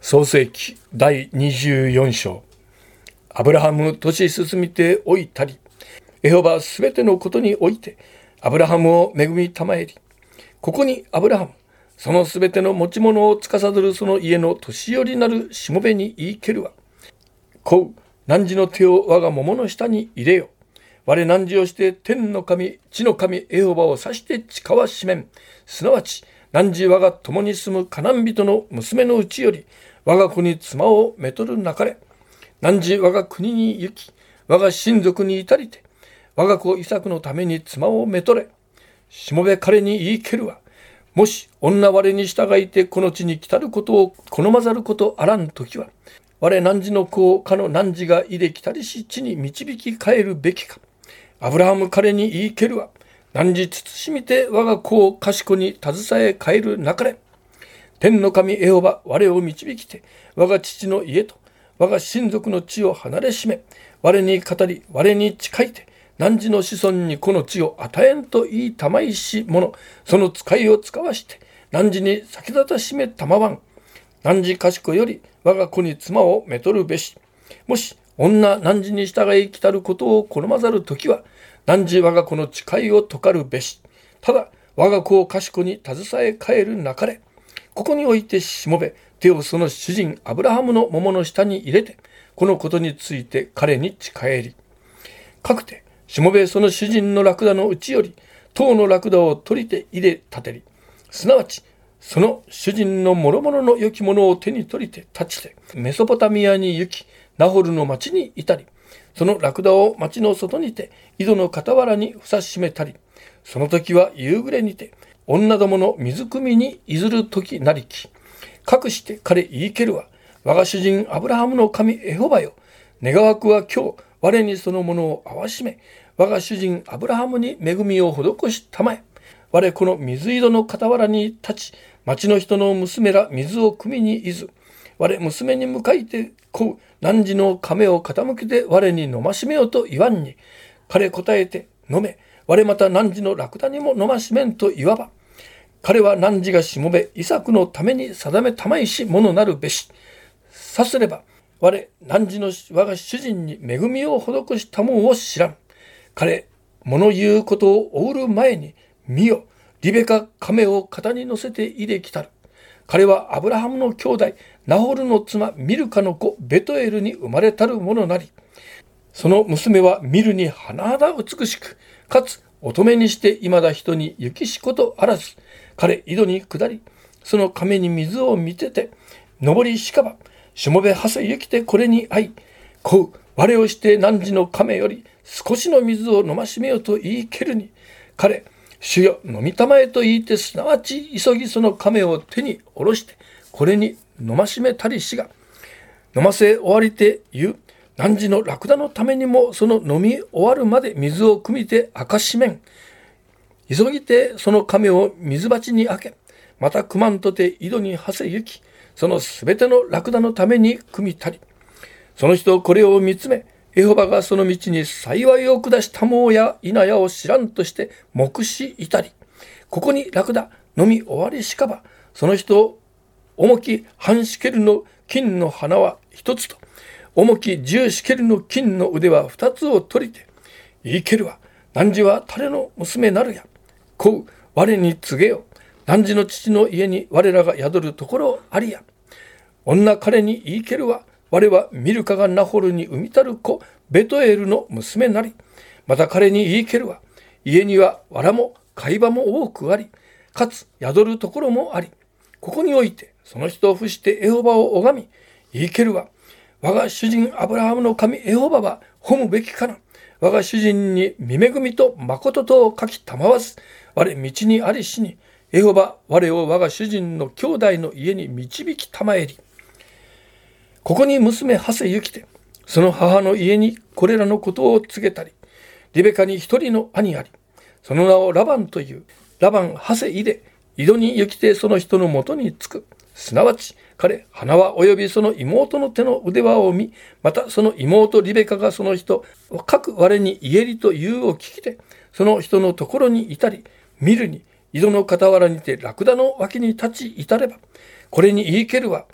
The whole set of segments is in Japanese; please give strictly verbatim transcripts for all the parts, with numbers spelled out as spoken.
創世記第にじゅうよん章。アブラハム年進みておいたり、エホバすべてのことにおいてアブラハムを恵みたまえり、ここにアブラハム、そのすべての持ち物を司るその家の年寄りなるしもべに言いけるわ。こう、汝の手を我が桃の下に入れよ。我汝をして天の神、地の神エホバを指して誓わしめん。すなわち、汝我が共に住むカナン人の娘のうちより、我が子に妻をめとるなかれ。汝我が国に行き、我が親族に至りて、我が子イサクのために妻をめとれ。しもべ彼に言いけるわ。もし女我に従いてこの地に来たることを好まざることあらんときは、我汝の子をかの汝がいで来たりし地に導き帰るべきか。アブラハム彼に言いけるわ。汝慎みて我が子を賢に携え帰るなかれ。天の神エホバ我を導きて、我が父の家と我が親族の地を離れしめ、我に語り我に誓いて、汝の子孫にこの地を与えんと言いたまいし者、その使いを使わして、汝に先立たしめたまわん。汝賢より我が子に妻をめとるべし。もし女汝に従い来たることを好まざるときは、汝我が子の誓いを解かるべし。ただ我が子を賢に携え帰るなかれ。ここにおいてしもべ、手をその主人アブラハムの桃の下に入れて、このことについて彼に誓り。かくて、しもべその主人のラクダのうちより、塔のラクダを取りて入れ立てり。すなわち、その主人の諸々の良きものを手に取りて立ちて、メソポタミアに行き、ナホルの町に至り、そのラクダを町の外にて、井戸の傍らにふさしめたり、その時は夕暮れにて、女どもの水汲みにいずる時なりき。かくして彼言いけるわ。我が主人アブラハムの神エホバよ。願わくは今日、我にそのものをあわしめ、我が主人アブラハムに恵みを施したまえ。我この水井戸の傍らに立ち、町の人の娘ら水を汲みにいず。我娘に向かいてこう、汝の亀を傾けて我に飲ましめよと言わんに。彼答えて飲め。我また汝のラクダにも飲ましめんと言わば。彼は汝がしもべイサクのために定めたまいしものなるべし。さすれば我汝の我が主人に恵みを施したもんを知らん。彼物言うことを追うる前に見よ、リベカ亀を肩に乗せていできたる。彼はアブラハムの兄弟ナホルの妻ミルカの子ベトエルに生まれたるものなり。その娘は見るに甚だ美しく、かつ乙女にして未だ人に行きしことあらず。彼井戸に下り、その亀に水を見てて、登りしかば、しもべはせゆきてこれに会い、こう我をして汝の亀より少しの水を飲ましめよと言いけるに、彼、主よ飲みたまえと言いて、すなわち急ぎその亀を手に下ろして、これに飲ましめたりしが、飲ませ終わりて言う、汝のラクダのためにもその飲み終わるまで水を汲みて明かしめん。急ぎてその亀を水鉢に開け、また汲まんとて井戸にはせゆき、そのすべてのラクダのために汲みたり。その人これを見つめ、エホバがその道に幸いを下したもうや否やを知らんとして黙しいたり。ここにラクダ飲み終わりしかば、その人重き半シケルの金の花は一つと、重き十シケルの金の腕は二つを取りて、言いけるわ。汝は誰の娘なるや。こう我に告げよ。汝の父の家に我らが宿るところありや。女彼に言いけるわ。我はミルカがナホルに産みたる子ベトエルの娘なり。また彼に言いけるわ。家には藁も貝場も多くあり、かつ宿るところもあり。ここにおいてその人を伏してエホバを拝み、言いけるわ。我が主人アブラハムの神エホバは褒むべきかな。我が主人に見恵みと誠とを書きたまわず、我道にありしに、エホバ我を我が主人の兄弟の家に導きたまえり。ここに娘はせゆきて、その母の家にこれらのことを告げたり、リベカに一人の兄あり、その名をラバンという、ラバンはせいで、井戸に行きてその人のもとにつく。すなわち彼花はおよびその妹の手の腕輪を見、またその妹リベカがその人各我に言えりと言うを聞きて、その人のところにいたり、見るに井戸の傍らにてラクダの脇に立ち至れば、これに言いけるは、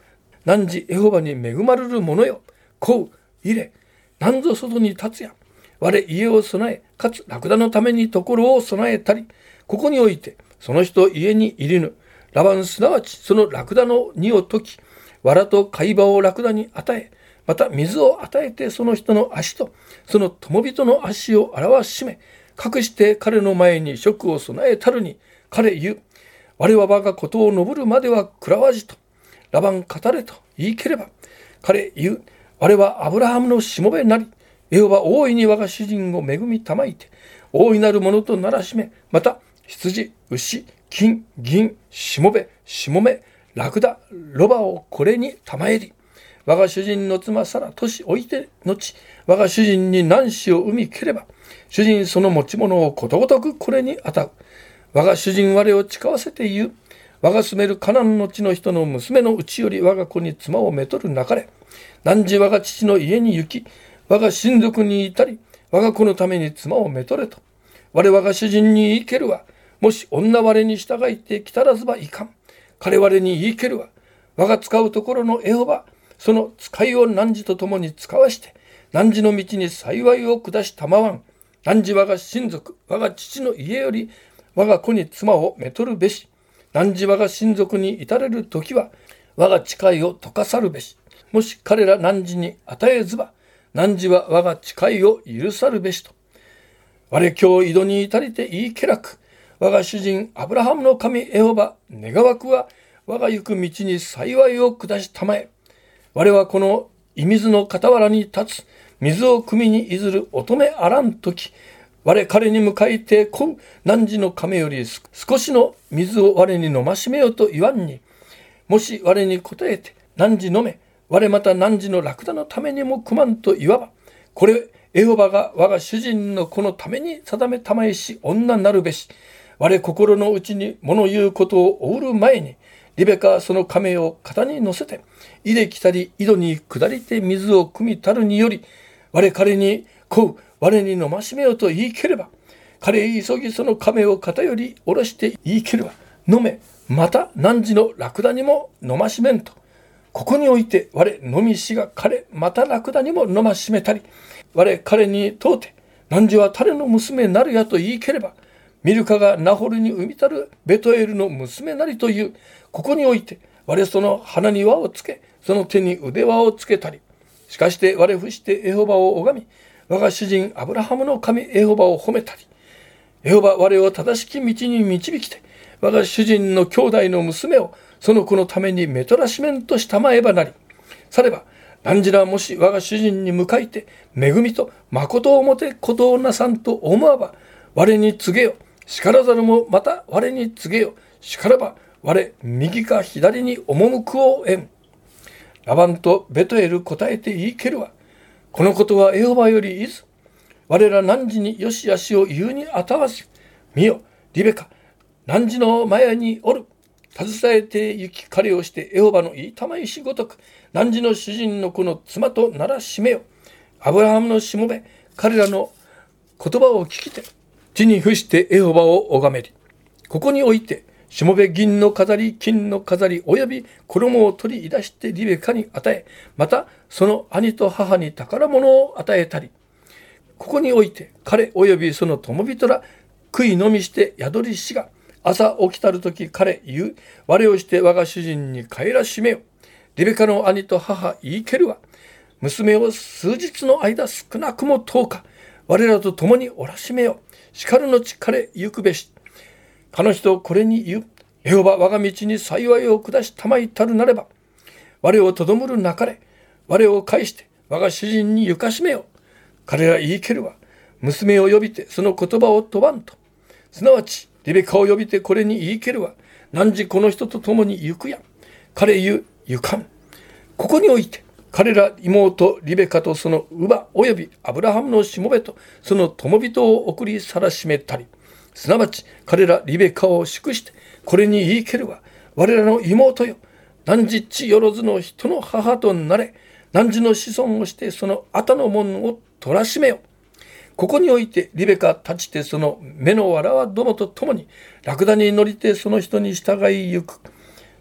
汝エホバに恵まれる者よ。こう、入れ、なんぞ外に立つや。我家を備え、かつラクダのためにところを備えたり、ここにおいて、その人家に入りぬ。ラバンすなわちそのラクダの荷を解き、藁と貝羽をラクダに与え、また水を与えてその人の足と、その友人の足を表しめ、隠して彼の前に食を備えたるに、彼言う。我は我がことを登るまでは食らわじと。ラバン語れと言いければ、彼言う。我はアブラハムのしもべなり、エホバ大いに我が主人を恵みたまいて、大いなるものとならしめ、また羊、牛、金、銀、しもべ、しもめ、ラクダ、ロバをこれにたまえり、我が主人の妻サラ年置いて後、我が主人に男子を産みければ、主人その持ち物をことごとくこれに与う。我が主人我を誓わせて言う。我が住めるカナンの地の人の娘のうちより我が子に妻をめとるなかれ。汝我が父の家に行き、我が親族にいたり、我が子のために妻をめとれと。我我が主人に言いけるわ。もし女我に従いて来たらずばいかん。彼我に言いけるわ。我が使うところのエホバ、その使いを汝と共に使わして、汝の道に幸いを下したまわん。汝我が親族、我が父の家より、我が子に妻をめとるべし。汝我が親族に至れるときは、我が誓いを解かさるべし。もし彼ら汝に与えずば、汝は我が誓いを許さるべしと。我今日井戸に至りて言いけらく、我が主人アブラハムの神エホバ願わくは、我が行く道に幸いを下したまえ。我はこの射水の傍らに立つ、水を汲みにいずる乙女あらんとき、我彼に向かいてこう汝の亀より少しの水を我に飲ましめよと言わんに、もし我に答えて汝飲め、我また汝のラクダのためにもくまんと言わば、これエホバが我が主人の子のために定めたまえし女なるべし。我心の内に物言うことを追うる前に、リベカはその亀を肩に乗せて、井で来たり井戸に下りて水を汲みたるにより、我彼にこう我に飲ましめよと言いければ、彼へ急ぎその亀を肩より下ろして言いければ、飲め、また汝のラクダにも飲ましめんと。ここにおいて我飲みしが彼またラクダにも飲ましめたり、我彼に問うて汝は誰の娘なるやと言いければ、ミルカがナホルに産みたるベトエルの娘なりという。ここにおいて我その鼻に輪をつけ、その手に腕輪をつけたり、しかして我伏してエホバを拝み、我が主人アブラハムの神エホバを褒めたり、エホバ我を正しき道に導きて、我が主人の兄弟の娘をその子のためにめとらしめんとしたまえばなり、されば汝らもし我が主人に向かいて恵みと誠をもてことをなさんと思わば、我に告げよ。叱らざるもまた我に告げよ。叱らば我右か左に赴くをえん。ラバンとベトエル答えて言いけるわ。このことはエホバよりいず。我ら汝によしあしを言うにあたわず。見よ、リベカ、汝の前におる。携えて行き彼をしてエホバの言いたまいしごとく、汝の主人の子の妻とならしめよ。アブラハムのしもべ、彼らの言葉を聞きて、地に伏してエホバを拝めり。ここにおいて、しもべ銀の飾り、金の飾り、および衣を取り出してリベカに与え、またその兄と母に宝物を与えたり、ここにおいて彼およびその友人ら食い飲みして宿りしが、朝起きたるとき彼言う、我をして我が主人に帰らしめよ。リベカの兄と母言いけるわ。娘を数日の間少なくもとおか、我らと共におらしめよ。叱るのち彼行くべし。彼女これに言う。エホバ我が道に幸いを下したまいたるなれば、我をとどむるなかれ。我を返して我が主人にゆかしめよ。彼ら言いけるわ。娘を呼びてその言葉を問わんと。すなわちリベカを呼びてこれに言いけるわ。汝この人と共に行くやん。彼言う、行かん。ここにおいて彼ら妹リベカとその乳母およびアブラハムのしもべとその友人を送りさらしめたり、すなわち彼らリベカを祝してこれに言いけるわ。我らの妹よ、汝地よろずの人の母となれ。汝の子孫をしてその後の門を取らしめよ。ここにおいてリベカ立ちてその目のわらわどもと共にラクダに乗りてその人に従い行く。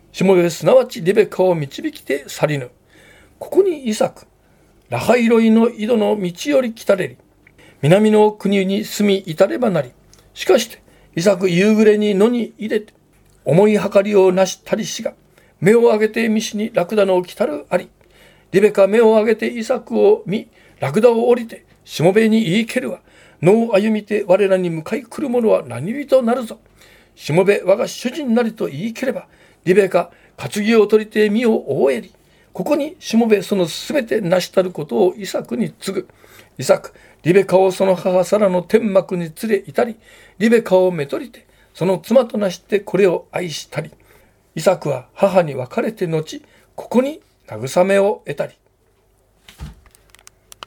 しもべすなわちリベカを導きて去りぬ。ここにイサク、ラハイロイの井戸の道より来たれり、南の国に住み至ればなり、しかしてイサク夕暮れに野に入れて、思い計りをなしたりしが、目を上げて見しにラクダの来たるあり、リベカ目を上げてイサクを見、ラクダを降りて、しもべに言いけるわ。野を歩みて我らに向かい来る者は何人なるぞ。しもべ我が主人なりと言いければ、リベカ担ぎを取りて身を覆えり。ここにしもべそのすべて成したることをイサクに告ぐ。イサク、リベカをその母サラの天幕に連れ至り、リベカをめとりて、その妻となしてこれを愛したり。イサクは母に別れて後、ここに慰めを得たり。